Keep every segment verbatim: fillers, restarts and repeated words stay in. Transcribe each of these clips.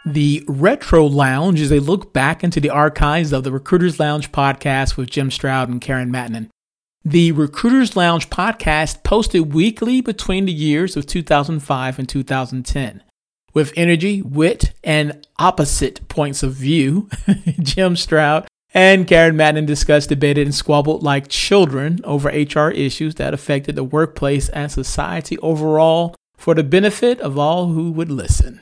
The Retro Lounge is a look back into the archives of the Recruiters Lounge podcast with Jim Stroud and Karen Matanen. The Recruiters Lounge podcast posted weekly between the years of two thousand five and two thousand ten. With energy, wit, and opposite points of view, Jim Stroud and Karen Matanen discussed, debated, and squabbled like children over H R issues that affected the workplace and society overall for the benefit of all who would listen.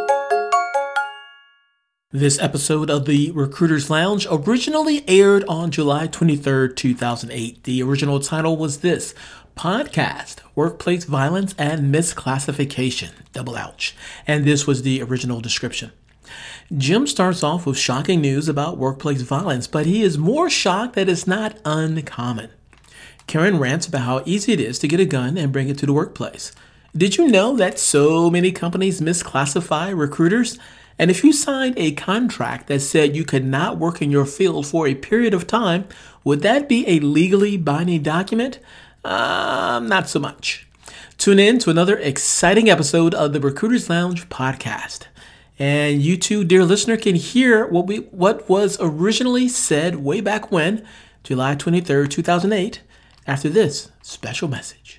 This episode of the Recruiters Lounge originally aired on July twenty-third, two thousand eight. The original title was this: Podcast, Workplace Violence and Misclassification, double ouch. And this was the original description. Jim starts off with shocking news about workplace violence, but he is more shocked that it's not uncommon. Karen rants about how easy it is to get a gun and bring it to the workplace. Did you know that so many companies misclassify recruiters? And if you signed a contract that said you could not work in your field for a period of time, would that be a legally binding document? Um, not so much. Tune in to another exciting episode of the Recruiters Lounge podcast. And you too, dear listener, can hear what we what was originally said way back when, July twenty-third, two thousand eight, after this special message.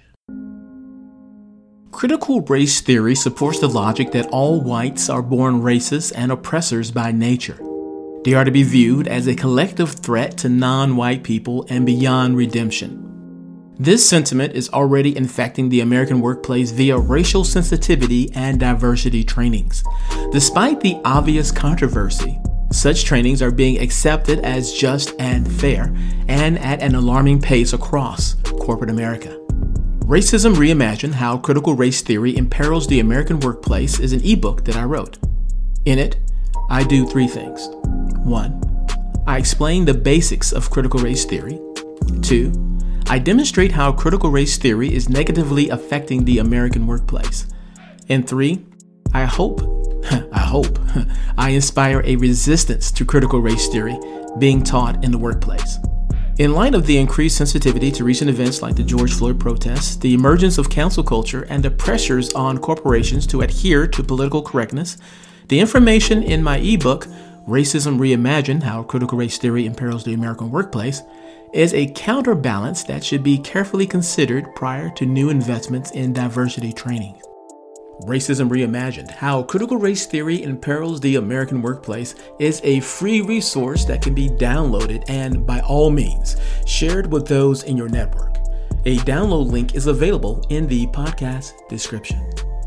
Critical race theory supports the logic that all whites are born racist and oppressors by nature. They are to be viewed as a collective threat to non-white people and beyond redemption. This sentiment is already infecting the American workplace via racial sensitivity and diversity trainings. Despite the obvious controversy, such trainings are being accepted as just and fair, and at an alarming pace across corporate America. Racism Reimagined: How Critical Race Theory Imperils the American Workplace is an ebook that I wrote. In it, I do three things. One, I explain the basics of critical race theory. Two, I demonstrate how critical race theory is negatively affecting the American workplace. And three, I hope, I hope, I inspire a resistance to critical race theory being taught in the workplace. In light of the increased sensitivity to recent events like the George Floyd protests, the emergence of cancel culture, and the pressures on corporations to adhere to political correctness, the information in my ebook, Racism Reimagined: How Critical Race Theory Imperils the American Workplace, is a counterbalance that should be carefully considered prior to new investments in diversity training. Racism Reimagined: How Critical Race Theory Imperils the American Workplace is a free resource that can be downloaded and, by all means, shared with those in your network. A download link is available in the podcast description.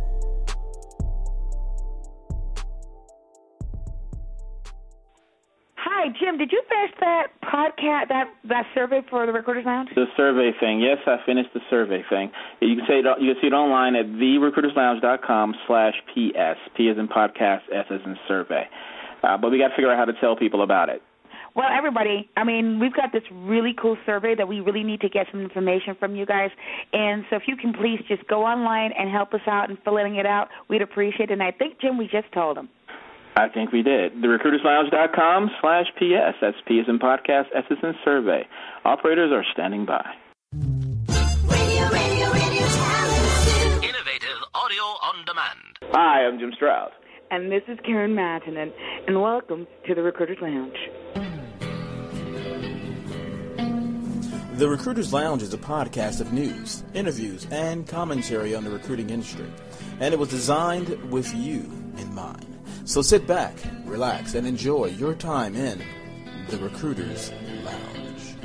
Hi, Jim, did you finish that podcast, that, that survey for the Recruiters Lounge? The survey thing. Yes, I finished the survey thing. You can say it, you can see it online at the recruiters lounge dot com slash P S. P as in podcast, S as in survey. Uh, but we got to figure out how to tell people about it. Well, everybody, I mean, we've got this really cool survey that we really need to get some information from you guys. And so if you can please just go online and help us out in filling it out, we'd appreciate it. And I think, Jim, we just told them. I think we did. the recruiters lounge dot com slash P S. That's P as in podcast, S as in survey. Operators are standing by. Radio, radio, radio talent. Innovative audio on demand. Hi, I'm Jim Stroud. And this is Karen Matanen. And welcome to the Recruiters Lounge. The Recruiters Lounge is a podcast of news, interviews, and commentary on the recruiting industry. And it was designed with you in mind. So sit back, relax, and enjoy your time in the Recruiters Lounge.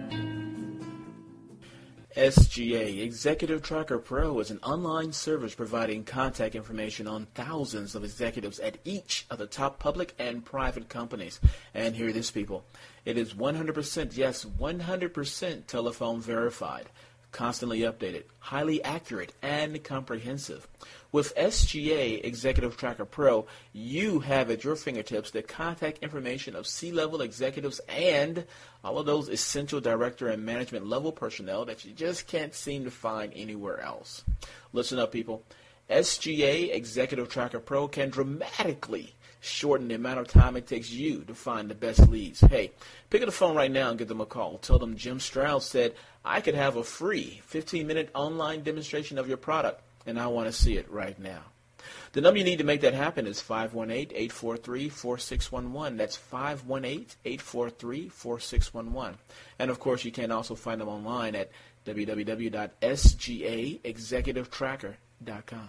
S G A Executive Tracker Pro is an online service providing contact information on thousands of executives at each of the top public and private companies. And hear this, people. It is one hundred percent, yes, one hundred percent telephone verified, constantly updated, highly accurate, and comprehensive. With S G A Executive Tracker Pro, you have at your fingertips the contact information of C-level executives and all of those essential director and management level personnel that you just can't seem to find anywhere else. Listen up, people. S G A Executive Tracker Pro can dramatically shorten the amount of time it takes you to find the best leads. Hey, pick up the phone right now and give them a call. Tell them Jim Stroud said I could have a free fifteen-minute online demonstration of your product, and I want to see it right now. The number you need to make that happen is five one eight, eight four three, four six one one. That's five one eight, eight four three, four six one one. And, of course, you can also find them online at w w w dot s g a executive tracker dot com.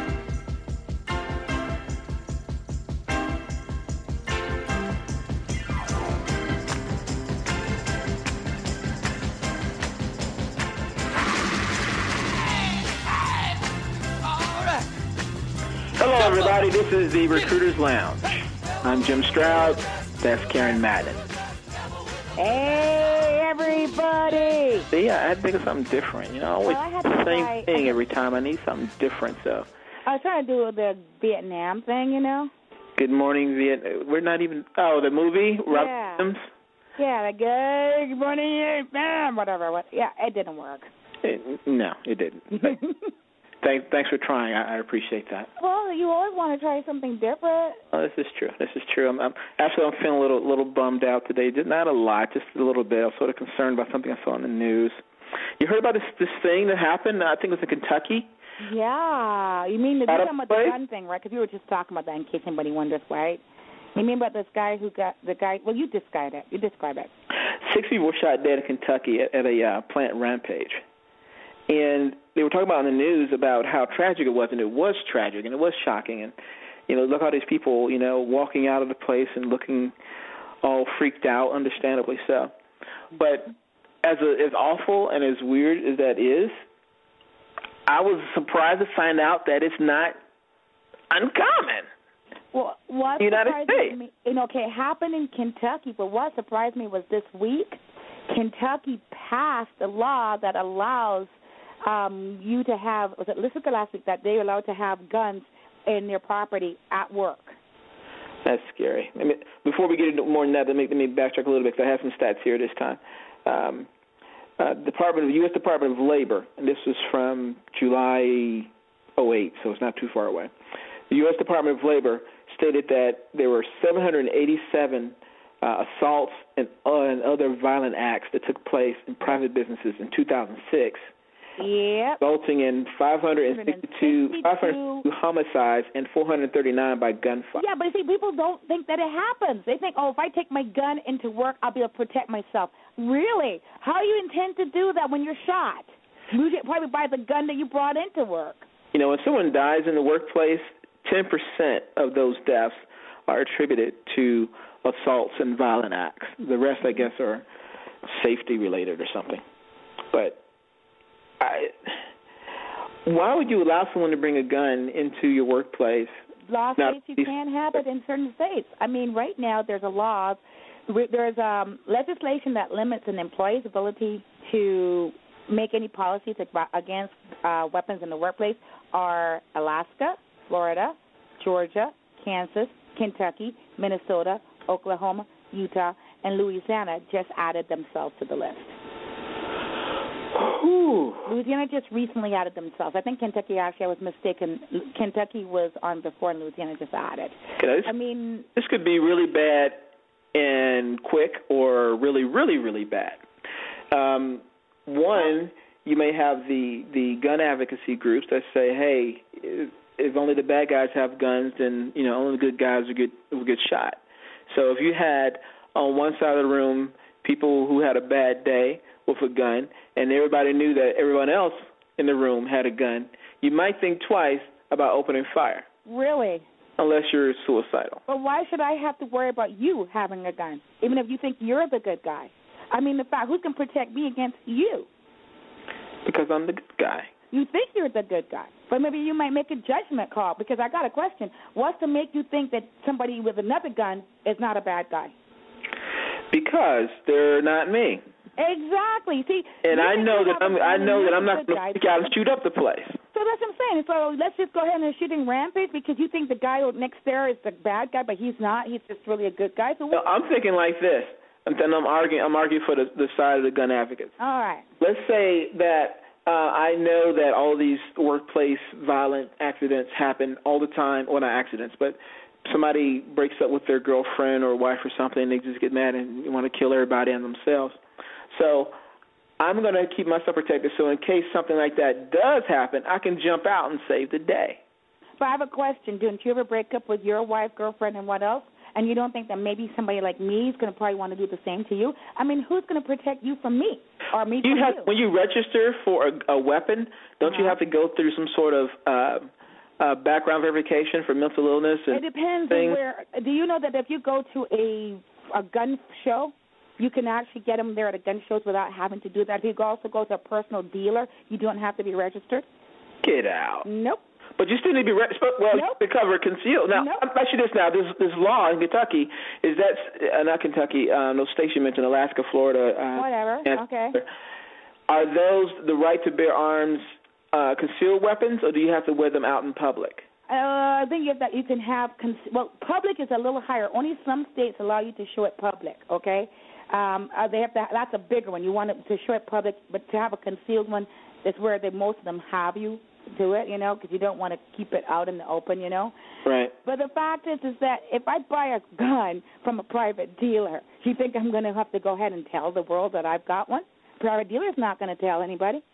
Hello, everybody. This is the Recruiters Lounge. I'm Jim Stroud. That's Karen Madden. Hey, everybody! See, I had to think of something different. You know, always Well, I had the to same try- thing every time. I need something different. So, I was trying to do the Vietnam thing, you know? Good Morning Vietnam. We're not even. Oh, the movie. Rob Yeah. Williams. Yeah, like, hey, good morning, Vietnam, whatever. What? Yeah, it didn't work. It, no, it didn't. Thanks, thanks for trying. I, I appreciate that. Well, you always want to try something different. Oh, this is true. This is true. I'm, I'm actually I'm feeling a little little bummed out today. Just not a lot, just a little bit. I was sort of concerned about something I saw in the news. You heard about this this thing that happened? I think it was in Kentucky. Yeah, you mean the, Out you're of talking about the place? gun thing, right? Because we were just talking about that in case anybody wonders, right? You mean about this guy who got the guy? Well, you describe it. You describe it. Six people were shot dead in Kentucky at, at a uh, plant rampage, and they were talking about in the news about how tragic it was, and it was tragic, and it was shocking, and you know, look at all these people, you know, walking out of the place and looking all freaked out, understandably so. But as a, as awful and as weird as that is, I was surprised to find out that it's not uncommon. Well, what United surprised States. me, you know, okay, it happened in Kentucky, but what surprised me was this week, Kentucky passed a law that allows um, you to have, was it listed last week, that they're allowed to have guns in their property at work. That's scary. I mean, before we get into more than that, let me, let me backtrack a little bit because I have some stats here this time. Um, uh, Department of U S Department of Labor, and this was from July oh eight, so it's not too far away. The U S Department of Labor stated that there were seven hundred eighty-seven uh, assaults and, uh, and other violent acts that took place in private businesses in two thousand six. Yep. Resulting in five hundred sixty-two, five hundred sixty-two homicides and four hundred thirty-nine by gunfire. Yeah, but you see, people don't think that it happens. They think, oh, if I take my gun into work, I'll be able to protect myself. Really? How do you intend to do that when you're shot? You get probably by the gun that you brought into work. You know, when someone dies in the workplace, ten percent of those deaths are attributed to assaults and violent acts. The rest, I guess, are safety-related or something. But I, why would you allow someone to bring a gun into your workplace? Law Now, states you these- can't have it in certain states. I mean, right now there's a law, there's um, legislation that limits an employee's ability to make any policies against uh, weapons in the workplace are Alaska, Florida, Georgia, Kansas, Kentucky, Minnesota, Oklahoma, Utah, and Louisiana just added themselves to the list. Whew. Louisiana just recently added themselves. I think Kentucky, actually, I was mistaken. Kentucky was on before, and Louisiana just added. Okay, this, I mean, this could be really bad and quick or really, really, really bad. Um, one, you may have the, the gun advocacy groups that say, hey, if, if only the bad guys have guns, then, you know, only the good guys will get, will get shot. So if you had on one side of the room people who had a bad day with a gun and everybody knew that everyone else in the room had a gun, you might think twice about opening fire. really? Unless you're suicidal. But why should I have to worry about you having a gun, even if you think you're the good guy? I mean, the fact, who can protect me against you? Because I'm the good guy. You think you're the good guy, but maybe you might make a judgment call, because I got a question. What's to make you think that somebody with another gun is not a bad guy? Because they're not me. Exactly. See, And you I think know you that have a I'm gun I and know you're that I'm the not good going to guy. freak out and shoot up the place. So that's what I'm saying. So let's just go ahead and shooting rampage because you think the guy next there is the bad guy, but he's not. He's just really a good guy. So No, I'm thinking like this, and then I'm arguing I'm arguing for the, the side of the gun advocates. all right. Let's say that uh, I know that all these workplace violent accidents happen all the time. Well, not accidents, but somebody breaks up with their girlfriend or wife or something, and they just get mad and want to kill everybody and themselves. So I'm going to keep myself protected so in case something like that does happen, I can jump out and save the day. But I have a question. Didn't you ever break up with your wife, girlfriend, and what else? And you don't think that maybe somebody like me is going to probably want to do the same to you? I mean, who's going to protect you from me or me You from have you? when you register for a, a weapon, don't Uh-huh. you have to go through some sort of uh, uh, background verification for mental illness? And It depends things? on where. Do you know that if you go to a a gun show, you can actually get them there at a gun shows without having to do that. If you also go to a personal dealer, you don't have to be registered. Get out. Nope. But you still need to be registered. Well, Nope. to cover concealed. Now, Nope. I'll ask you this now. This, this law in Kentucky, is that, uh, not Kentucky, uh, those states you mentioned, Alaska, Florida. Uh, Whatever. and- Okay. Are those the right to bear arms uh, concealed weapons, or do you have to wear them out in public? Uh, I think you have that you can have con- well, public is a little higher. Only some states allow you to show it public. Okay, um, uh, they have to, that's a bigger one. You want it to show it public, but to have a concealed one, that's where they, most of them have you do it. You know, because you don't want to keep it out in the open. You know. Right. But the fact is, is that if I buy a gun from a private dealer, do you think I'm going to have to go ahead and tell the world that I've got one? Private dealer's not going to tell anybody.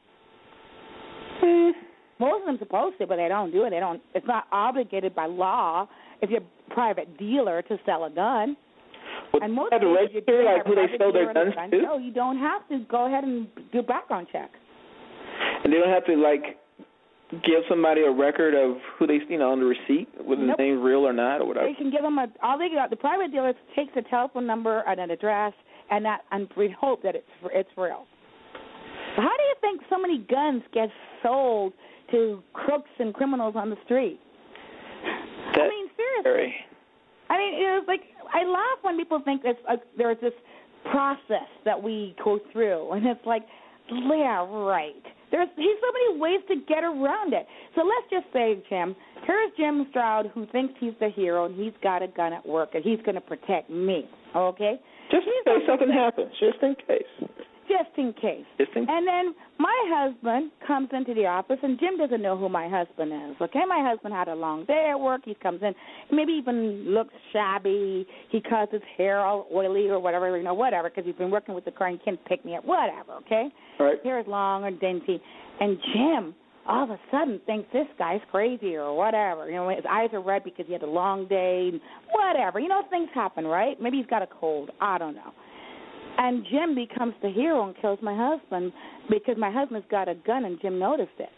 Mm. Most of them supposed to, but they don't do it. They don't. It's not obligated by law if you're a private dealer to sell a gun. Well, And most have to states, if register you're like a who they private sell their dealer guns with a gun, to? No, you don't have to go ahead and do a background check. And they don't have to, like, give somebody a record of who they, you know, on the receipt, whether Nope. the name's real or not, or whatever. They can give them a. All they got. The private dealer takes a telephone number and an address, and that, and we hope that it's it's real. How do you think so many guns get sold to crooks and criminals on the street? That's I mean, seriously. scary. I mean, it was like I laugh when people think there's uh, there's this process that we go through, and it's like, yeah, right. There's he's so many ways to get around it. So let's just say, Jim, here's Jim Stroud, who thinks he's the hero, and he's got a gun at work, and he's going to protect me. Okay, Just in case something happens. Just in case. just in case. Just in And then my husband comes into the office, and Jim doesn't know who my husband is. Okay, my husband had a long day at work. He comes in, maybe even looks shabby. He cuts his hair all oily or whatever, you know, whatever, because he's been working with the car and can't pick me up, whatever. Okay, All right. hair is long or dainty, and Jim all of a sudden thinks this guy's crazy or whatever. You know, his eyes are red because he had a long day, whatever. You know, things happen, right? Maybe he's got a cold. I don't know. And Jim becomes the hero and kills my husband because my husband's got a gun and Jim noticed it.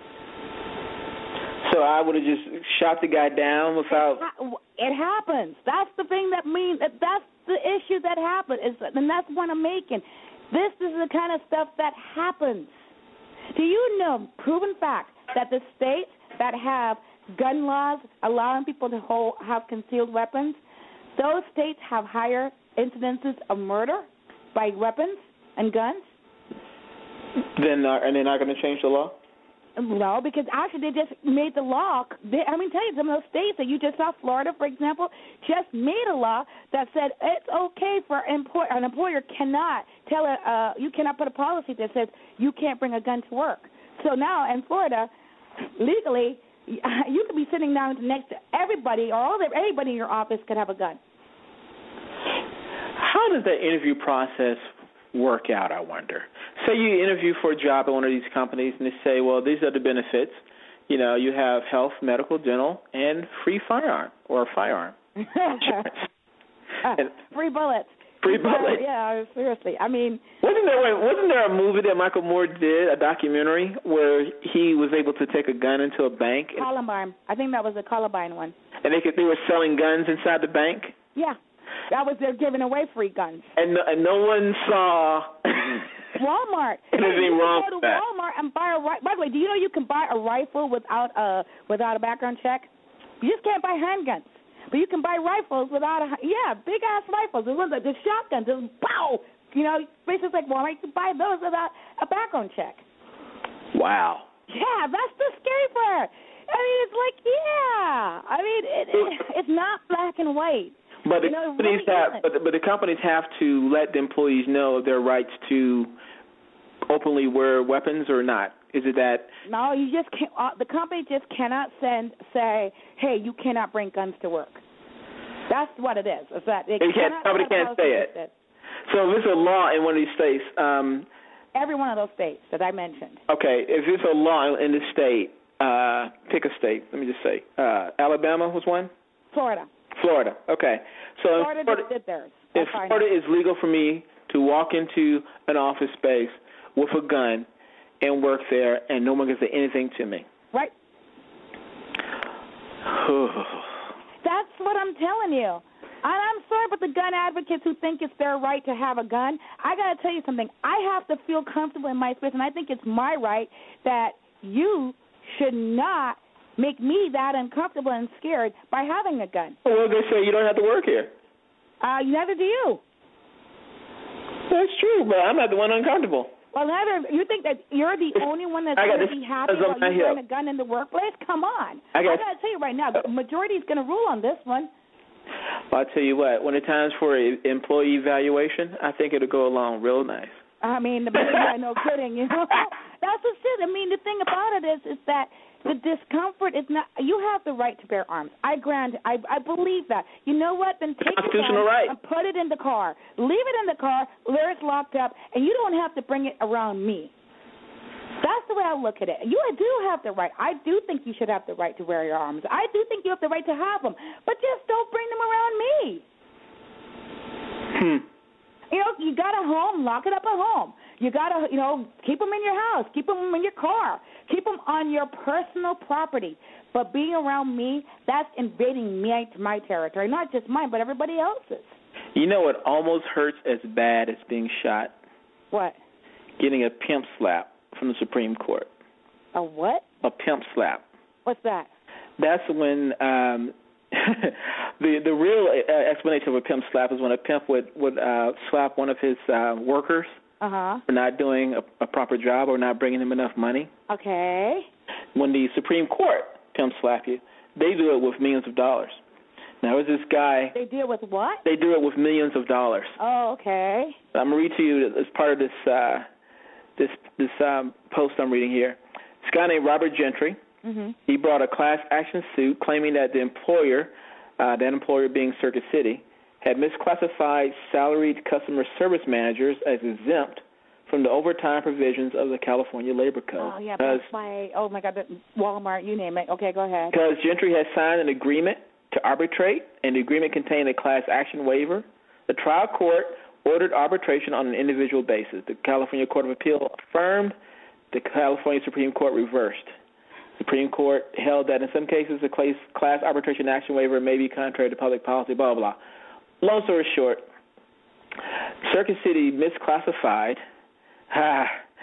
So I would have just shot the guy down without. It happens. That's the thing that means that that's the issue that happens, is, and that's what I'm making. This is the kind of stuff that happens. Do you know, proven fact, that the states that have gun laws allowing people to hold, have concealed weapons, those states have higher incidences of murder by weapons and guns? Then uh, and they're not going to change the law? No, because actually they just made the law. They, I mean, tell you, some of those states that you just saw, Florida, for example, just made a law that said it's okay for employ- an employer cannot tell a, uh, you cannot put a policy that says you can't bring a gun to work. So now in Florida, legally, you could be sitting down next to everybody, or all the, anybody in your office could have a gun. How does that interview process work out, I wonder? Say you interview for a job at one of these companies, and they say, well, these are the benefits. You know, you have health, medical, dental, and free firearm, or firearm. uh, And- free bullets. Free bullets. Yeah, seriously. I mean, Wasn't there wait, wasn't there a movie that Michael Moore did, a documentary, where he was able to take a gun into a bank, and, Columbine. I think that was the Columbine one. and they could, they were selling guns inside the bank, Yeah. That was they're giving away free guns. and no, and no one saw Walmart. anything you wrong can go with to that. Walmart and buy a rifle. By the way, do you know you can buy a rifle without a without a background check? You just can't buy handguns, but you can buy rifles without a yeah big ass rifles. The ones that the shotguns, just pow. You know, places like Walmart, you can buy those without a background check. Wow. Yeah, that's the scary part. I mean, it's like yeah. I mean, it, it, it's not black and white. But the You know, it companies really have, isn't. but the, but the companies have to let the employees know their rights to openly wear weapons or not. Is it that? No, you just can't. Uh, the company just cannot send say, "Hey, you cannot bring guns to work." That's what it is. Is that they They can't- cannot somebody send a can't policy say that it. says- So if it's a law in one of these states, um, Every one of those states that I mentioned. okay, if it's a law in the state uh, pick a state. Let me just say, uh, Alabama was one. Florida. Florida. Okay. So in Florida, Florida, just did theirs. in That's fine. Florida, it's legal for me to walk into an office space with a gun and work there, and no one can say anything to me. Right. That's what I'm telling you. And I'm sorry, but the gun advocates who think it's their right to have a gun, I got to tell you something. I have to feel comfortable in my space, and I think it's my right that you should not make me that uncomfortable and scared by having a gun. Well, they say you don't have to work here. Uh, neither do you. That's true, but I'm not the one uncomfortable. Well, neither. You think that you're the only one that's I got going to this be happy on about my you hip. wearing a gun in the workplace? Come on. I got- I got to tell you right now, the majority is going to rule on this one. Well, I'll tell you what, when it's time for an employee evaluation, I think it'll go along real nice. I mean, the baby, I know, kidding, you know. That's what's it. I mean, the thing about it is, is that the discomfort is not. You have the right to bear arms. I grant. I I believe that. You know what? Then take your Constitutional gun right. and put it in the car. Leave it in the car where it's locked up, and you don't have to bring it around me. That's the way I look at it. You do have the right. I do think you should have the right to wear your arms. I do think you have the right to have them, but just don't bring them around me. Hmm. You know, you got a home, lock it up at home. You got to, you know, keep them in your house, keep them in your car, keep them on your personal property. But being around me, that's invading me to my territory, not just mine, but everybody else's. You know what almost hurts as bad as being shot? What? Getting a pimp slap from the Supreme Court. A what? A pimp slap. What's that? That's when um, the the real uh, explanation of a pimp slap is when a pimp would would uh, slap one of his uh, workers Uh-huh. for not doing a, a proper job or not bringing him enough money. Okay. When the Supreme Court pimp slap you, they do it with millions of dollars. Now, there's this guy. They deal with what? They do it with millions of dollars. Oh, okay. I'm going to read to you as part of this uh, this this um, post I'm reading here. This guy named Robert Gentry. Mm-hmm. He brought a class action suit claiming that the employer, uh, that employer being Circuit City, had misclassified salaried customer service managers as exempt from the overtime provisions of the California Labor Code. Oh, yeah, Best Buy, oh, my God, the Walmart, you name it. Okay, go ahead. Because Gentry had signed an agreement to arbitrate, and the agreement contained a class action waiver. The trial court ordered arbitration on an individual basis. The California Court of Appeal affirmed. The California Supreme Court reversed. The Supreme Court held that in some cases the class arbitration action waiver may be contrary to public policy, blah, blah, blah. Long story short, Circuit City misclassified uh,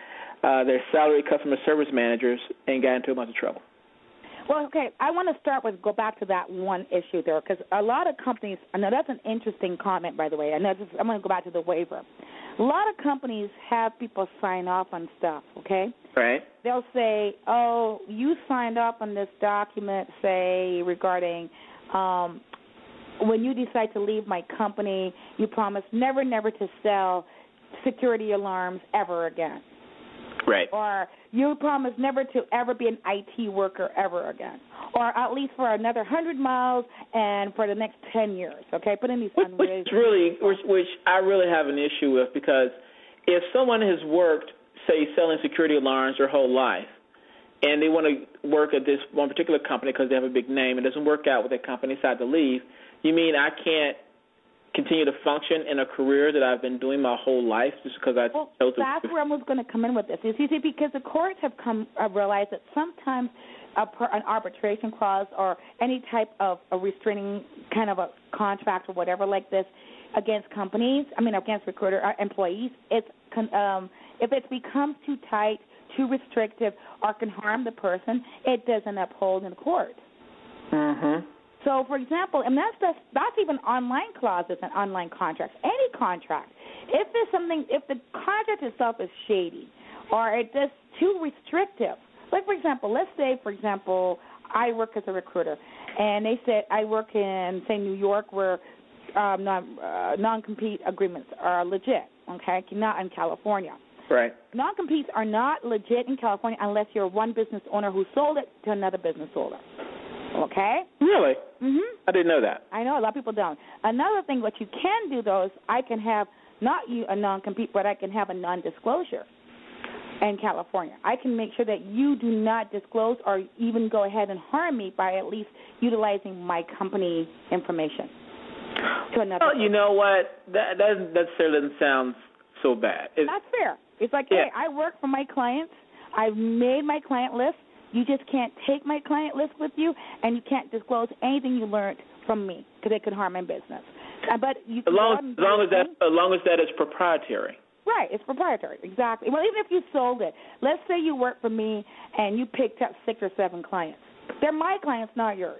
their salary customer service managers and got into a bunch of trouble. Well, okay, I want to start with, go back to that one issue there, because a lot of companies, I know that's an interesting comment, by the way. I know this, I'm going to go back to the waiver. A lot of companies have people sign off on stuff, okay? Right. They'll say, oh, you signed up on this document, say, regarding um, when you decide to leave my company, you promise never, never to sell security alarms ever again. Right. Or you promise never to ever be an I T worker ever again. Or at least for another one hundred miles and for the next ten years, okay? Put in these Which, which is really, which, which I really have an issue with, because if someone has worked, say, selling security alarms their whole life, and they want to work at this one particular company because they have a big name, it doesn't work out with that company, decide to leave, you mean I can't continue to function in a career that I've been doing my whole life just because I well, chose to? That's where I was going to come in with this. You see, because the courts have come uh, realized that sometimes a per, an arbitration clause or any type of a restraining kind of a contract or whatever like this against companies, I mean against recruiter uh, employees, it's um, if it becomes too tight, too restrictive, or can harm the person, it doesn't uphold in court. Mm-hmm. So, for example, and that's just, that's even online clauses and online contracts. Any contract, if there's something, if the contract itself is shady or it's just too restrictive, like for example, let's say, for example, I work as a recruiter, and they said I work in, say, New York, where um, non uh, non-compete agreements are legit. Okay, not in California. Right. Non-competes are not legit in California unless you're one business owner who sold it to another business owner. Okay? Really? Mm-hmm. I didn't know that. I know, a lot of people don't. Another thing, what you can do, though, is I can have not you a non-compete, but I can have a non-disclosure. in California. I can make sure that you do not disclose or even go ahead and harm me by at least utilizing my company information to another. Well, you know what? That that necessarily doesn't sound so bad. It's, That's fair. It's like, yeah. hey, I work for my clients. I've made my client list. You just can't take my client list with you, and you can't disclose anything you learned from me because it could harm my business. Uh, but you as can long go as, out and as do long your as that thing. as long as that is proprietary. Right, it's proprietary, exactly. Well, even if you sold it, let's say you work for me and you picked up six or seven clients. They're my clients, not yours.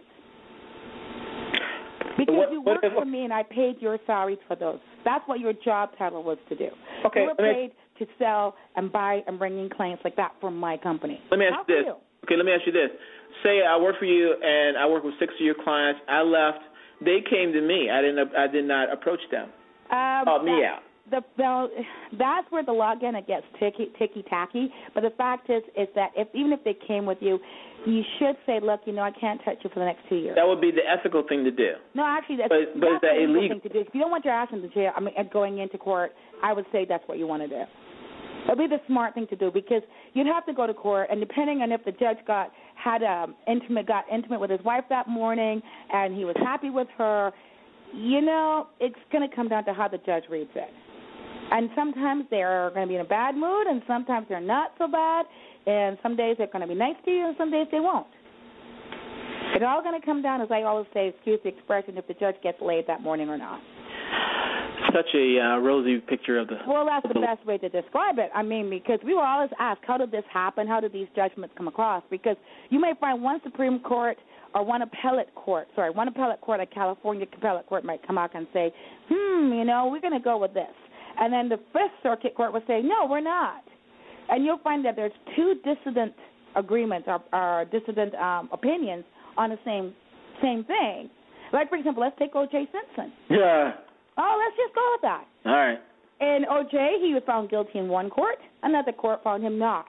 Because What- you what worked if- for me and I paid your salaries for those. That's what your job title was to do. Okay, You were let me- paid to sell and buy and bring in clients like that for my company. Let me ask Not you for this. Okay, let me ask you this. Say I work for you and I work with six of your clients. I left. They came to me. I didn't. I did not approach them. Um, Help me that- out. The, the, that's where the login it gets ticky ticky tacky. But the fact is, is that if even if they came with you, you should say, look, you know, I can't touch you for the next two years. That would be the ethical thing to do. No, actually, that's, But- but is that's that the legal illegal? thing to do. If you don't want your ass in the jail, I mean, uh, going into court, I would say that's what you want to do. It'll be the smart thing to do because you'd have to go to court, and depending on if the judge got had um, intimate got intimate with his wife that morning, and he was happy with her, you know, it's going to come down to how the judge reads it. And sometimes they're going to be in a bad mood, and sometimes they're not so bad, and some days they're going to be nice to you, and some days they won't. It's all going to come down, as I always say, excuse the expression, if the judge gets laid that morning or not. Such a uh, rosy picture of the. Well, that's the best way to describe it. I mean, because we will always ask, how did this happen? How did these judgments come across? Because you may find one Supreme Court or one appellate court, sorry, one appellate court, a California appellate court might come out and say, hmm, you know, we're going to go with this. And then the Fifth Circuit Court will say, no, we're not. And you'll find that there's two dissident agreements or, or dissident um, opinions on the same same thing. Like, for example, let's take O J Simpson. Yeah. Oh, let's just go with that. All right. And O J, he was found guilty in one court. Another court found him not.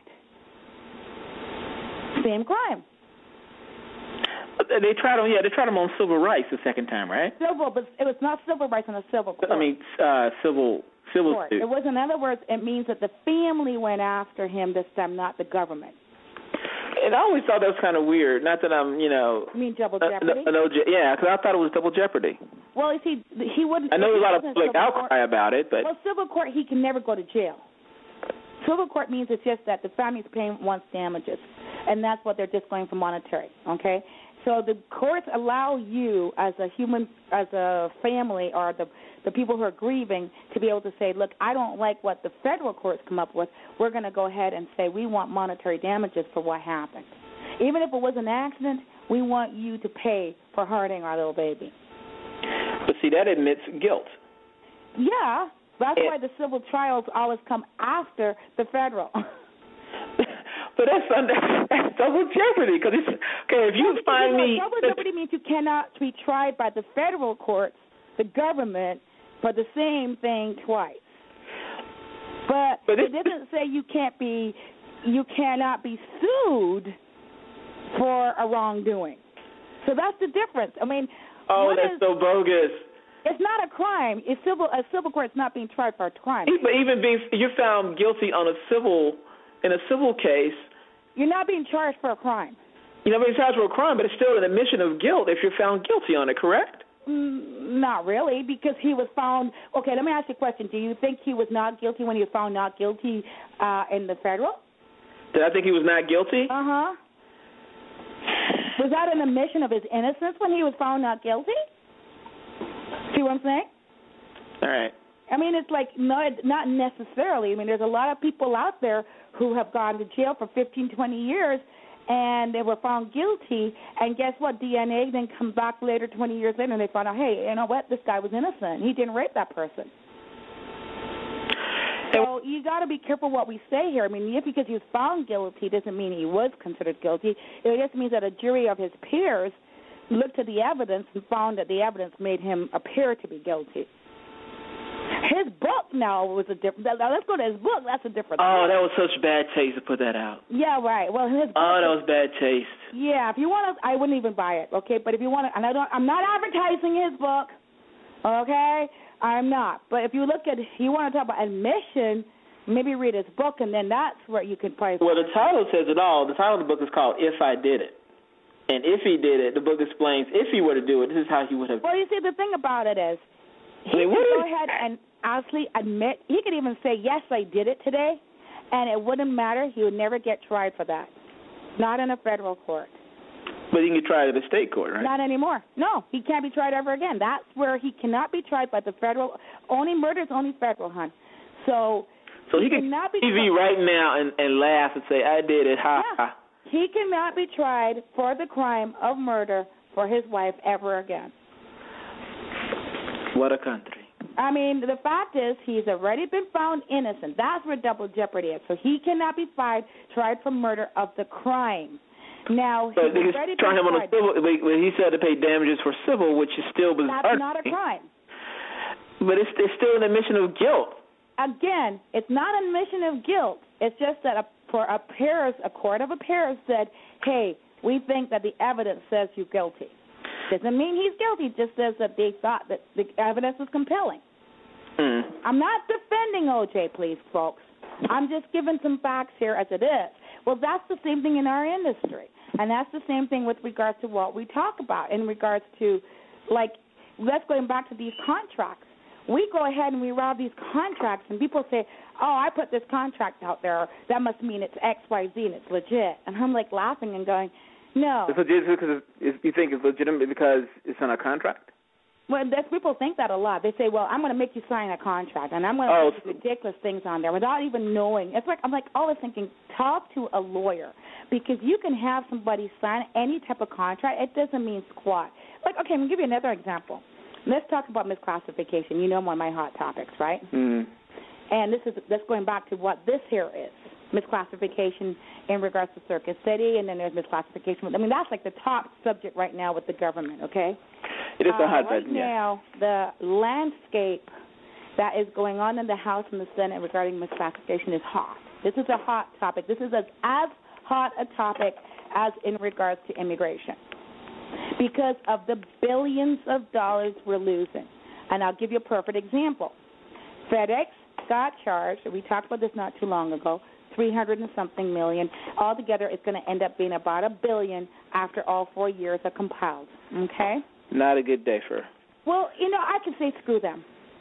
Same crime. They tried him. Yeah, they tried him on civil rights the second time, right? Civil, but it was not civil rights in a civil court. I mean, uh, civil civil court. suit. It was, in other words, it means that the family went after him this time, not the government. And I always thought that was kind of weird. Not that I'm, you know. You mean double uh, jeopardy? no, no, yeah, because I thought it was double jeopardy. Well, you see, he wouldn't. I know there's a lot of he wasn't public civil outcry court. about it, but Well, civil court, he can never go to jail. Civil court means it's just that the family's paying once damages, and that's what they're just going for monetary, okay? So the courts allow you as a human, as a family, or the the people who are grieving to be able to say, look, I don't like what the federal courts come up with. We're going to go ahead and say we want monetary damages for what happened. Even if it was an accident, we want you to pay for hurting our little baby. but see, that admits guilt. Yeah, that's Yeah. why the civil trials always come after the federal. But that's under, that's double jeopardy because it's okay. If you Well, find you know, me, double jeopardy means you cannot be tried by the federal courts, the government, for the same thing twice. But, But it this- doesn't say you can't be, you cannot be sued for a wrongdoing. So that's the difference. I mean, oh, one that's is, so bogus. it's not a crime. It's civil. A civil court's not being tried for a crime. But even being you're found guilty on a civil in a civil case, You're not being charged for a crime. you know, being charged with a crime, but it's still an admission of guilt if you're found guilty on it. Correct? Mm, not really, because he was found. Okay, let me ask you a question. Do you think he was not guilty when he was found not guilty uh, in the federal? Did I think he was not guilty? Uh huh. Was that an admission of his innocence when he was found not guilty? See what I'm saying? All right. I mean, it's like not not necessarily. I mean, there's a lot of people out there who have gone to jail for fifteen, twenty years, and they were found guilty. And guess what? D N A then come back later, twenty years later, and they found out, hey, you know what? This guy was innocent. He didn't rape that person. So you got to be careful what we say here. I mean, just because he was found guilty doesn't mean he was considered guilty. It just means that a jury of his peers looked at the evidence and found that the evidence made him appear to be guilty. His book now was a different. Now let's go to his book. That's a different. Oh, thing. that was such bad taste to put that out. Yeah, right. Well, his book. Oh, that was bad taste. Yeah, if you want to, I wouldn't even buy it. Okay, but if you want to, and I don't, I'm not advertising his book. Okay, I'm not. But if you look at, you want to talk about admission, Maybe read his book, and then that's where you can probably. Well, the title says it all. The title of the book is called If I Did It. And if he did it, the book explains if he were to do it, this is how he would have. Well, you see, the thing about it is, he I mean, could what go is- ahead and honestly admit, he could even say, yes, I did it today, and it wouldn't matter. He would never get tried for that. Not in a federal court. But he can get tried at a state court, right? Not anymore. No, he can't be tried ever again. That's where he cannot be tried by the federal. Only murder is only federal, hon. So, So he can cannot be T V tried. right now and, and laugh and say, I did it, ha, Yeah. ha. He cannot be tried for the crime of murder for his wife ever again. What a country. I mean, the fact is he's already been found innocent. That's where double jeopardy is. So he cannot be tried, tried for murder of the crime. Now, But he's he's already trying been him on a tried. civil, but he said to pay damages for civil, which is still bizarre. That's not a crime. But it's, it's still an admission of guilt. Again, it's not an admission of guilt. It's just that a, for a parish, a court of a parish said, hey, we think that the evidence says you're guilty. Doesn't mean he's guilty. It just says that they thought that the evidence was compelling. Mm. I'm not defending O J, please, folks. I'm just giving some facts here as it is. Well, that's the same thing in our industry. And that's the same thing with regards to what we talk about in regards to, like, let's go back to these contracts. We go ahead and we rob these contracts, and people say, oh, I put this contract out there. That must mean it's X, Y, Z, and it's legit. And I'm, like, laughing and going, no. It's legit because it's, you think it's legitimate because it's on a contract? Well, that's, people think that a lot. They say, well, I'm going to make you sign a contract, and I'm going to Oh, put these ridiculous things on there without even knowing. It's like, I'm like always thinking, talk to a lawyer, because you can have somebody sign any type of contract. It doesn't mean squat. Like, okay, I'm going to give you another example. Let's talk about misclassification. You know one of my hot topics, right? Mm. And this is that's going back to what this here is, misclassification in regards to Circuit City, and then there's misclassification. I mean, that's like the top subject right now with the government, okay? It is a Uh, hot right button, yeah. now, the landscape that is going on in the House and the Senate regarding misclassification is hot. This is a hot topic. This is as, as hot a topic as in regards to immigration because of the billions of dollars we're losing. And I'll give you a perfect example. FedEx got charged, we talked about this not too long ago, three hundred and something million. Altogether, it's going to end up being about a billion after all four years are compiled, okay? Not a good day for her. Well, you know, I can say screw them.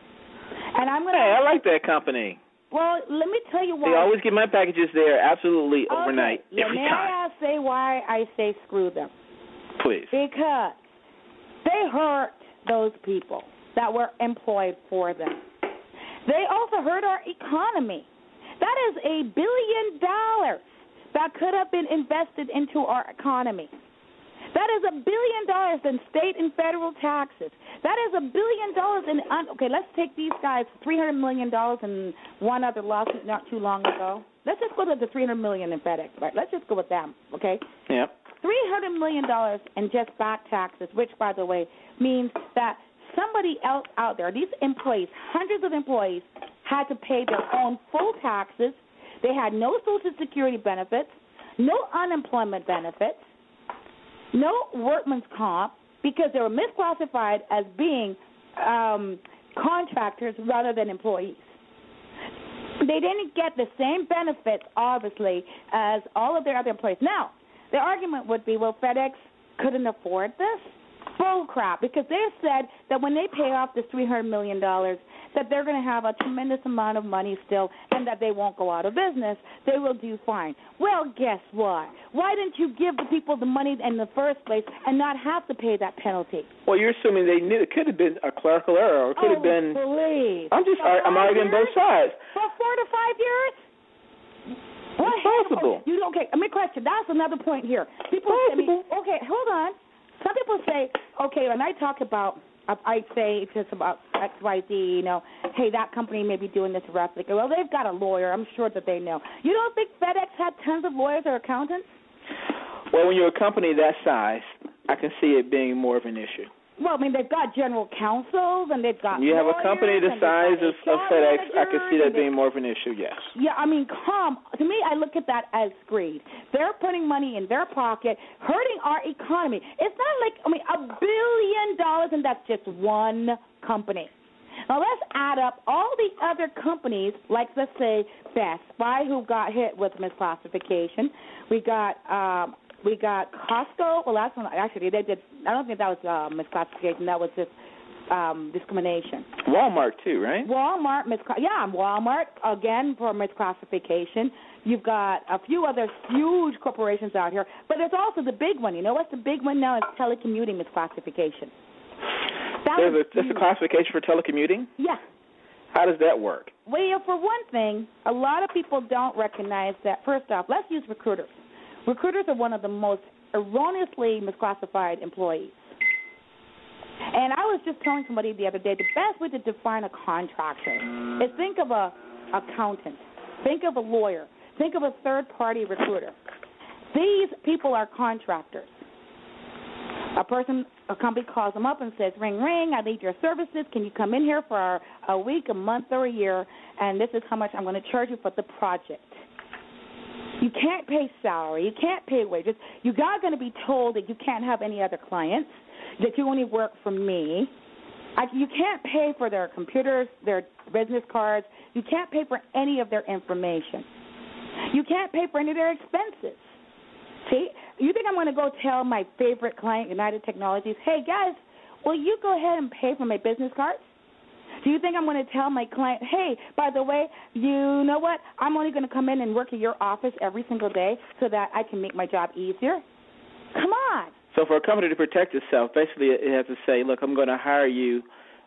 And I'm going to... Hey, I like that company. Well, let me tell you why. They always get my packages there absolutely Okay, overnight, yeah, every may time. I say why I say screw them? Please. Because they hurt those people that were employed for them. They also hurt our economy. That is a billion dollars that could have been invested into our economy. That is a billion dollars in state and federal taxes. That is a billion dollars in, un- okay, let's take these guys, three hundred million dollars in one other lawsuit not too long ago. Let's just go to the three hundred million dollars in FedEx, right? Let's just go with them, okay? Yep. three hundred million dollars in just back taxes, which, by the way, means that somebody else out there, these employees, hundreds of employees, had to pay their own full taxes. They had no Social Security benefits, no unemployment benefits, no workman's comp, because they were misclassified as being um, contractors rather than employees. They didn't get the same benefits, obviously, as all of their other employees. Now, the argument would be, well, FedEx couldn't afford this? Bull crap, because they said that when they pay off this three hundred million dollars, that they're going to have a tremendous amount of money still and that they won't go out of business. They will do fine. Well, guess what? Why didn't you give the people the money in the first place and not have to pay that penalty? Well, you're assuming they knew it could have been a clerical error or it could oh, have been. please. I'm just, For I'm five arguing both years? sides. For four to five years? What It's possible. You okay? I mean, question. That's another point here. People say, I mean, okay, hold on. Some people say, okay, when I talk about, I say just about X, Y, Z, you know, hey, that company may be doing this roughly. Well, they've got a lawyer. I'm sure that they know. You don't think FedEx had tons of lawyers or accountants? Well, when you're a company that size, I can see it being more of an issue. Well, I mean, they've got general counsels and they've got You have a lawyers, company the and they've size got of, of H R FedEx, I can see managers, that and they- being more of an issue, yes. Yeah, I mean, come. To me, I look at that as greed. They're putting money in their pocket, hurting our economy. It's not like, I mean, a billion dollars, and that's just one company. Now let's add up all the other companies, like let's say Best Buy, who got hit with misclassification. We got um, we got Costco. Well, that's one, actually they did. I don't think that was uh, misclassification. That was just um, discrimination. Walmart too, right? Walmart, misclass- yeah, Walmart again for misclassification. You've got a few other huge corporations out here, but there's also the big one. You know what's the big one now? It's telecommuting misclassification. That There's was a, there's a huge. classification for telecommuting? Yeah. How does that work? Well, you know, for one thing, a lot of people don't recognize that. First off, let's use recruiters. Recruiters are one of the most erroneously misclassified employees. And I was just telling somebody the other day, the best way to define a contractor is think of a accountant, think of a lawyer, think of a third-party recruiter. These people are contractors. A person, a company calls them up and says, ring, ring, I need your services. Can you come in here for a week, a month, or a year, and this is how much I'm going to charge you for the project. You can't pay salary. You can't pay wages. You're not going to be told that you can't have any other clients, that you only work for me. I, you can't pay for their computers, their business cards. You can't pay for any of their information. You can't pay for any of their expenses. See, you think I'm going to go tell my favorite client, United Technologies, hey, guys, will you go ahead and pay for my business cards? Do you think I'm going to tell my client, hey, by the way, you know what, I'm only going to come in and work at your office every single day so that I can make my job easier? Come on. So for a company to protect itself, basically it has to say, look, I'm going to hire you,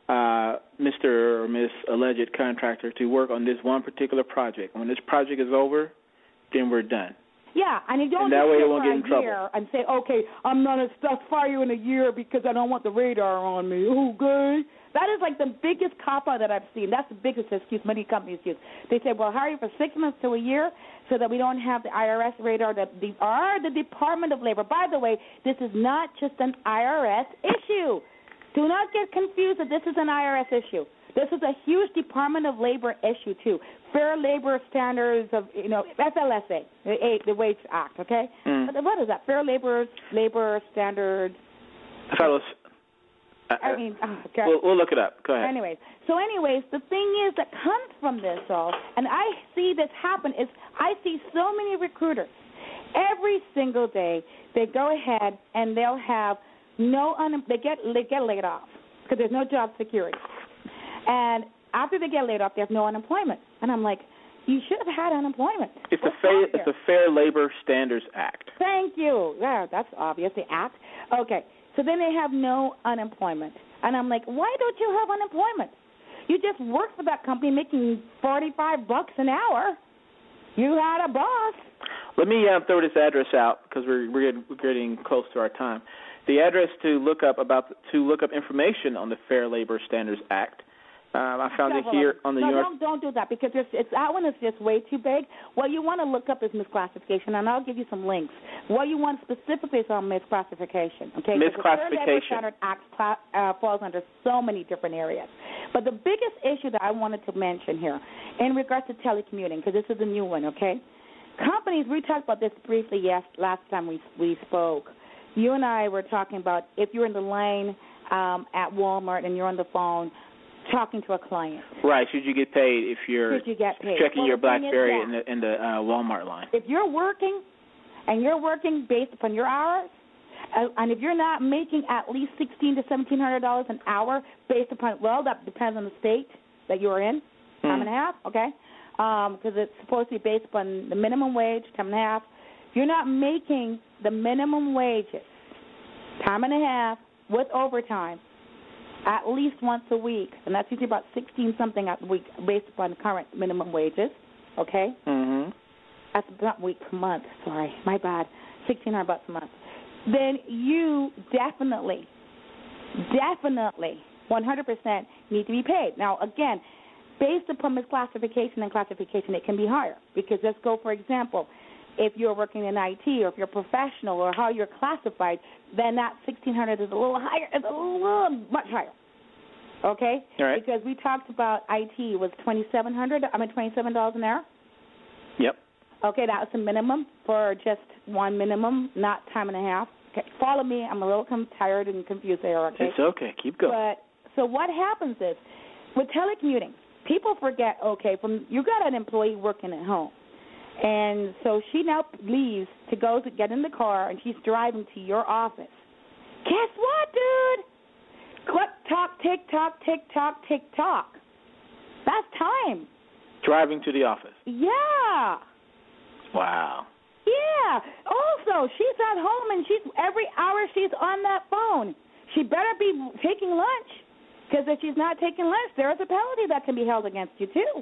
uh, Mister or Miss Alleged Contractor, to work on this one particular project. When this project is over, then we're done. Yeah, and you don't And that way sit it won't for get in a trouble. year and say, okay, I'm not going to fire you in a year because I don't want the radar on me. Okay? That is like the biggest cop-out that I've seen. That's the biggest excuse many companies use. They say, well, hire you for six months to a year so that we don't have the I R S radar, that the, or the Department of Labor. By the way, this is not just an I R S issue. Do not get confused that this is an I R S issue. This is a huge Department of Labor issue, too. Fair Labor Standards of, you know, F L S A, the, the Wage Act, okay? Mm. But what is that? Fair Labor Labor Standards. I thought it was, uh, I mean, oh, okay. we'll, we'll look it up. Go ahead. Anyways, so anyways, the thing is that comes from this all, and I see this happen, is I see so many recruiters. Every single day they go ahead and they'll have no, un- they get they get laid off because there's no job security. And after they get laid off, they have no unemployment. And I'm like, you should have had unemployment. It's the What's fair, wrong it's here? the Fair Labor Standards Act. Thank you. Yeah, that's obvious, the act. Okay, so then they have no unemployment. And I'm like, why don't you have unemployment? You just work for that company making forty-five bucks an hour. You had a boss. Let me uh, throw this address out because we're, we're, getting, we're getting close to our time. The address to look up about to look up information on the Fair Labor Standards Act. Um, I found it here on the no, New York. don't don't do that because there's, it's, that one is just way too big. What you want to look up is misclassification, and I'll give you some links. What you want specifically is on misclassification. Okay, 'Cause the Fair Labor Misclassification. Standard Act cla- uh, falls under so many different areas. But the biggest issue that I wanted to mention here, in regards to telecommuting, because this is a new one. Okay, companies. We talked about this briefly yes last time we we spoke. You and I were talking about if you're in the line um, at Walmart and you're on the phone talking to a client. Right. Should you get paid if you're Should you get paid? checking Well, your the thing is, BlackBerry yeah. in the in the uh, Walmart line? If you're working and you're working based upon your hours, uh, and if you're not making at least sixteen to seventeen hundred dollars an hour based upon, well, that depends on the state that you're in, Hmm. time and a half, okay? Because it's supposed to be based upon the minimum wage, time and a half. If you're not making the minimum wages, time and a half with overtime, at least once a week, and that's usually about sixteen something a week based upon current minimum wages, okay? Mm-hmm. That's not week per month, sorry, my bad, sixteen hundred bucks a month. Then you definitely, definitely, one hundred percent need to be paid. Now, again, based upon misclassification and classification, it can be higher because let's go, for example, if you're working in I T or if you're professional or how you're classified, then that sixteen hundred is a little higher, it's a little much higher. Okay? All right. Because we talked about I T was twenty-seven hundred, I mean twenty-seven dollars an hour. Yep. Okay, that's the minimum for just one minimum, not time and a half. Okay, follow me. I'm a little com- tired and confused there, okay? It's okay. Keep going. But so what happens is with telecommuting, people forget, okay, from you got an employee working at home. And so she now leaves to go to get in the car, and she's driving to your office. Guess what, dude? Click, tock, tick, tock, tick, tock, tick, tock. That's time. Driving to the office. Yeah. Wow. Yeah. Also, she's at home, and she's every hour she's on that phone. She better be taking lunch, because if she's not taking lunch, there is a penalty that can be held against you, too.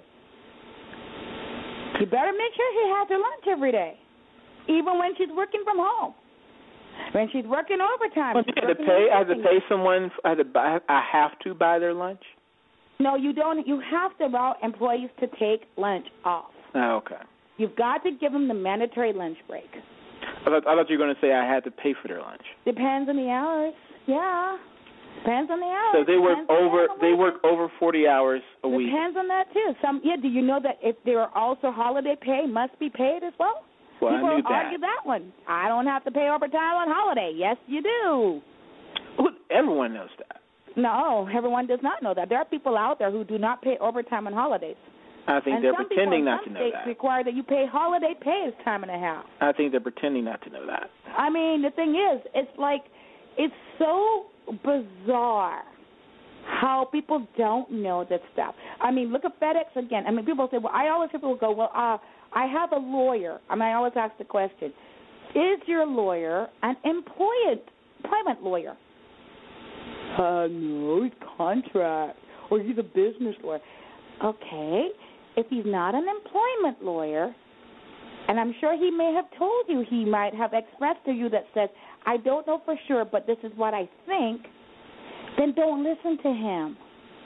You better make sure she has her lunch every day, even when she's working from home. When she's working overtime. Well, you have to pay. I have to pay someone. I have to buy. I have to buy their lunch. No, you don't. You have to allow employees to take lunch off. Oh, okay. You've got to give them the mandatory lunch break. I thought, I thought you were going to say I had to pay for their lunch. Depends on the hours. Yeah. Depends on the hours. So they work Depends over. on the They work over forty hours a week. Depends on that too. Some. Yeah. Do you know that if there are also holiday pay, must be paid as well? Well, People I knew that. argue that one. I don't have to pay overtime on holiday. Yes, you do. Well, everyone knows that. No, everyone does not know that. There are people out there who do not pay overtime on holidays. I think and they're some pretending people in not some to know states that. require that you pay holiday pay as time and a half. I think they're pretending not to know that. I mean, the thing is, it's like, it's so bizarre how people don't know this stuff. I mean, look at FedEx again. I mean, people say, well, I always hear people go, well, uh, I have a lawyer. I mean, I always ask the question, is your lawyer an employment, employment lawyer? Uh, no, he's contract, or he's a business lawyer. Okay, if he's not an employment lawyer, and I'm sure he may have told you, he might have expressed to you that says, I don't know for sure, but this is what I think, then don't listen to him.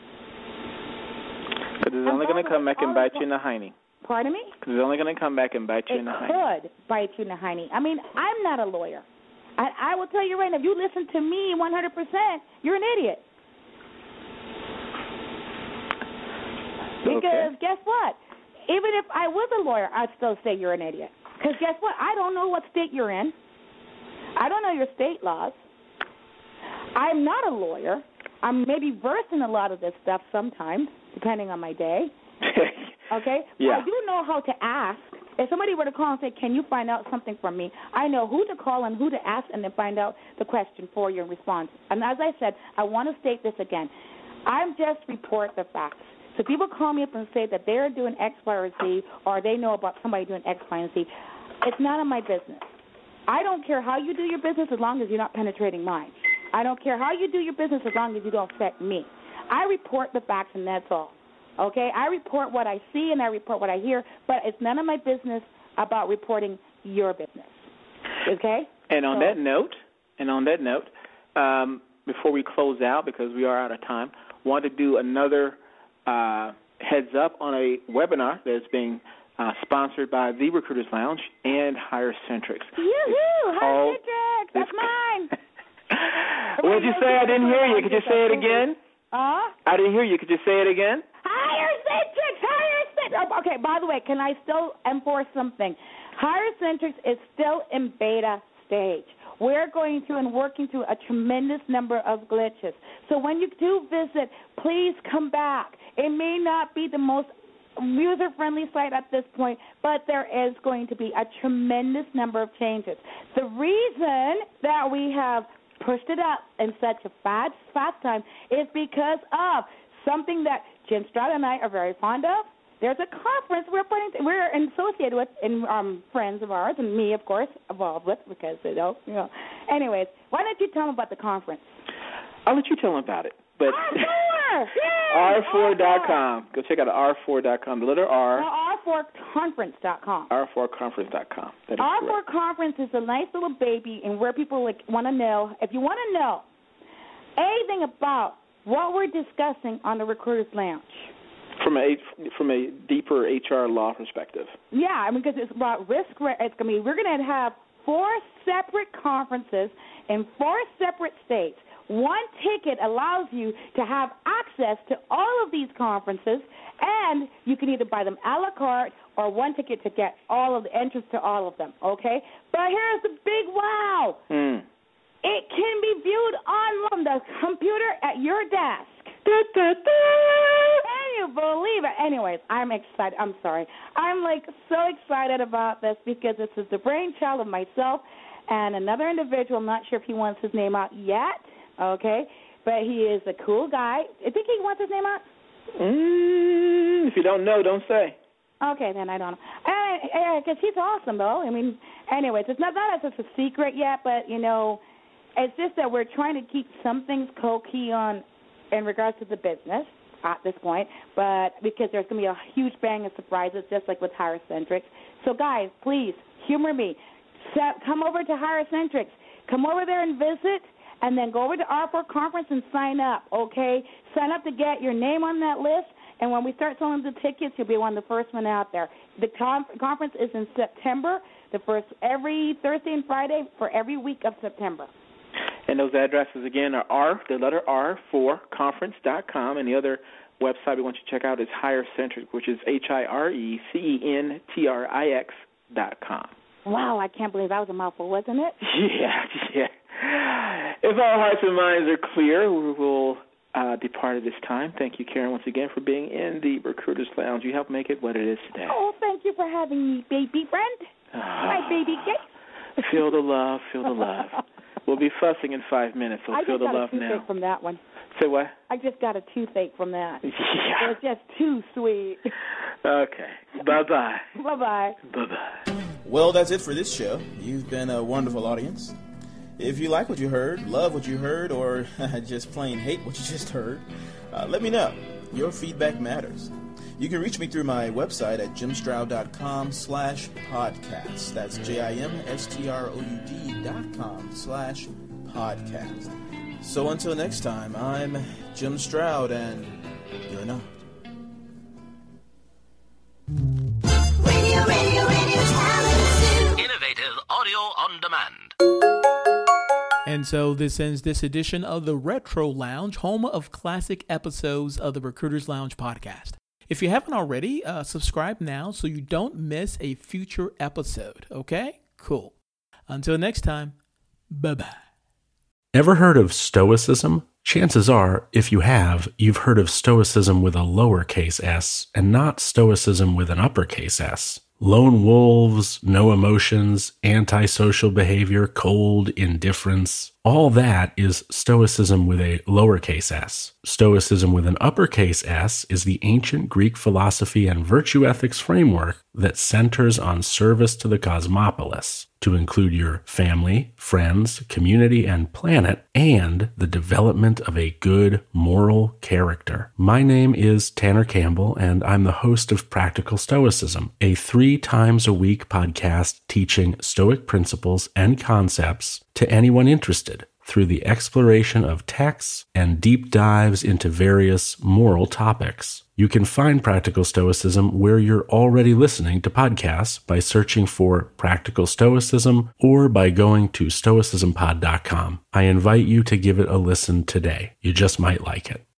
Because it's only going to come back and bite you in the hiney. Pardon me? Because it's only going to come back and bite you It in the hiney. could bite you in the hiney. I mean, I'm not a lawyer. I, I will tell you right now, if you listen to me one hundred percent, you're an idiot. Because Okay. guess what? Even if I was a lawyer, I'd still say you're an idiot. Because guess what? I don't know what state you're in. I don't know your state laws. I'm not a lawyer. I'm maybe versed in a lot of this stuff sometimes, depending on my day. Okay? Yeah. I do know how to ask. If somebody were to call and say, can you find out something from me, I know who to call and who to ask and then find out the question for you and response. And as I said, I want to state this again. I'm just report the facts. So people call me up and say that they're doing X, Y, or Z, or they know about somebody doing X, Y, and Z. It's none of my business. I don't care how you do your business as long as you're not penetrating mine. I don't care how you do your business as long as you don't affect me. I report the facts, and that's all. Okay? I report what I see and I report what I hear, but it's none of my business about reporting your business. Okay? And on So- that note, and on that note, um, before we close out, because we are out of time, want to do another uh, heads up on a webinar that's being uh, sponsored by The Recruiters Lounge and HireCentrics. Yoo-hoo! called- HireCentrics! That's it's- mine! What did you say? I didn't hear you. Could you say it again? Huh? I didn't hear you. Could you say it again? HireCentrics! HireCentrics! Oh, okay, by the way, can I still enforce something? HireCentrics is still in beta stage. We're going through and working through a tremendous number of glitches. So when you do visit, please come back. It may not be the most user-friendly site at this point, but there is going to be a tremendous number of changes. The reason that we have pushed it up in such a fast, fast time is because of something that Jim Strada and I are very fond of. There's a conference we're putting, we're associated with, and um, friends of ours, and me, of course, involved with, because you know, you know. Anyways, why don't you tell them about the conference? I'll let you tell them about it. But R four! R four dot com. Go check out R four dot com. The letter R. R four conference dot com. R four conference dot com. That is R four correct. Conference is a nice little baby, and where people like want to know, if you want to know anything about what we're discussing on the Recruiters Lounge. From a from a deeper H R law perspective. Yeah, I mean, because it's about risk. It's gonna be. We're gonna have four separate conferences in four separate states. One ticket allows you to have access to all of these conferences, and you can either buy them a la carte or one ticket to get all of the entrance to all of them. Okay, but here's the big wow. Mm. It can be viewed on the computer at your desk. Da, da, da. believe it? Anyways, I'm excited. I'm sorry. I'm like so excited about this because this is the brainchild of myself and another individual. I'm not sure if he wants his name out yet, okay? But he is a cool guy. I think he wants his name out. Mm, if you don't know, don't say. Okay, then I don't know. Because he's awesome, though. I mean, anyways, it's not that it's a secret yet, but, you know, it's just that we're trying to keep some things co-key on in regards to the business at this point, but because there's going to be a huge bang of surprises, just like with Hierocentrics. So, guys, please, humor me. Set, come over to Hierocentrics. Come over there and visit, and then go over to R four Conference and sign up, okay? Sign up to get your name on that list. And when we start selling the tickets, you'll be one of the first one out there. The con- conference is in September, the first every Thursday and Friday for every week of September. And those addresses, again, are R, the letter R, for conference dot com. And the other website we want you to check out is Hierocentric, which is H I R E C E N T R I X dot com. Wow, I can't believe that was a mouthful, wasn't it? Yeah, yeah. If all hearts and minds are clear, we will uh, depart at this time. Thank you, Karen, once again for being in the Recruiters Lounge. You helped make it what it is today. Oh, thank you for having me, baby friend. Uh, My baby cake. Feel the love, feel the love. We'll be fussing in five minutes, so I feel just the got love a toothache now. from that one. Say what? I just got a toothache from that. Yeah. It was just too sweet. Okay. Bye-bye. Bye-bye. Bye-bye. Well, that's it for this show. You've been a wonderful audience. If you like what you heard, love what you heard, or just plain hate what you just heard, uh, let me know. Your feedback matters. You can reach me through my website at jimstroud.com slash podcast. That's J-I-M-S-T-R-O-U-D dot com slash podcast. So until next time, I'm Jim Stroud, and you're not. Radio, radio, radio talent. Innovative audio on demand. And so this ends this edition of the Retro Lounge, home of classic episodes of the Recruiters Lounge podcast. If you haven't already, uh, subscribe now so you don't miss a future episode, okay? Cool. Until next time, bye-bye. Ever heard of Stoicism? Chances are, if you have, you've heard of Stoicism with a lowercase s and not Stoicism with an uppercase S. Lone wolves, no emotions, antisocial behavior, cold indifference. All that is Stoicism with a lowercase s. Stoicism with an uppercase S is the ancient Greek philosophy and virtue ethics framework that centers on service to the cosmopolis, to include your family, friends, community, and planet, and the development of a good moral character. My name is Tanner Campbell, and I'm the host of Practical Stoicism, a three times a week podcast teaching Stoic principles and concepts to anyone interested through the exploration of texts and deep dives into various moral topics. You can find Practical Stoicism where you're already listening to podcasts by searching for Practical Stoicism or by going to stoicism pod dot com. I invite you to give it a listen today. You just might like it.